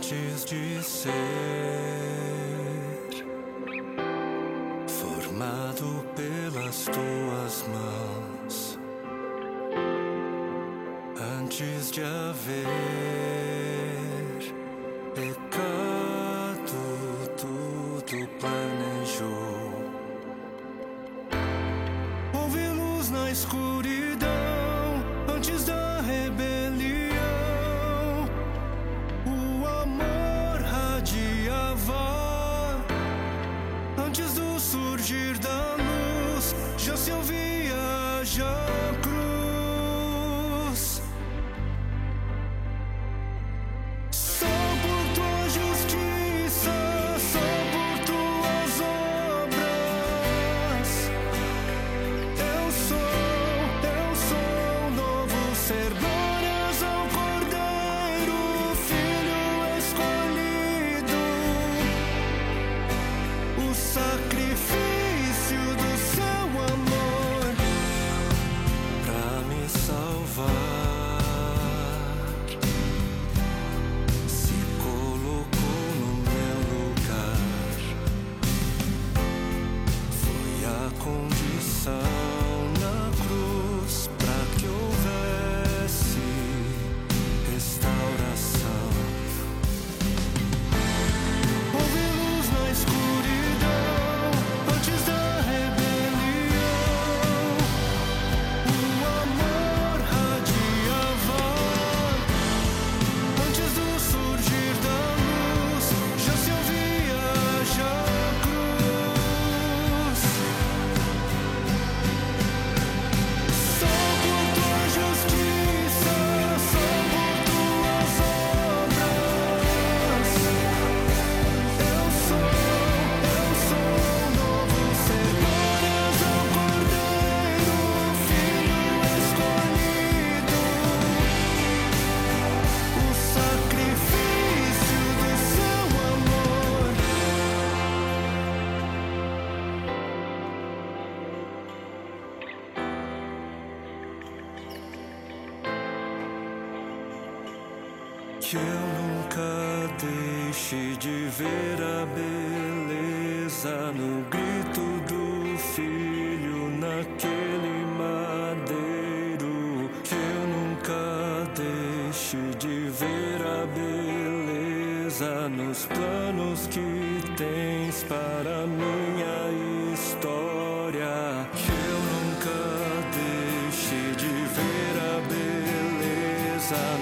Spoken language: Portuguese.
antes de ser formado pelas tuas mãos, antes de haver pecado, tudo planejou. Houve luz na escuridão antes da rebelião. O amor radiava antes do surgir da luz. Já se ouvia já a cruz. Só por tua justiça, só por tuas obras. Eu sou um novo ser. Glórias ao Cordeiro, Filho escolhido. O sacrifício do seu amor pra me salvar se colocou no meu lugar. Foi a condição na cruz pra que houvesse restauração. Houve luz na escuridão antes da rebelião. O amor radiava antes do surgir da luz. Já se ouvia já a cruz. Só por tua justiça, só por tuas obras. Eu sou um novo ser. Glórias ao Cordeiro, Filho escolhido. O sacrifício do seu amor. Que eu nunca deixe de ver a beleza no grito do filho naquele madeiro. Que eu nunca deixe de ver a beleza nos planos que tens para minha história. Que eu nunca deixe de ver a beleza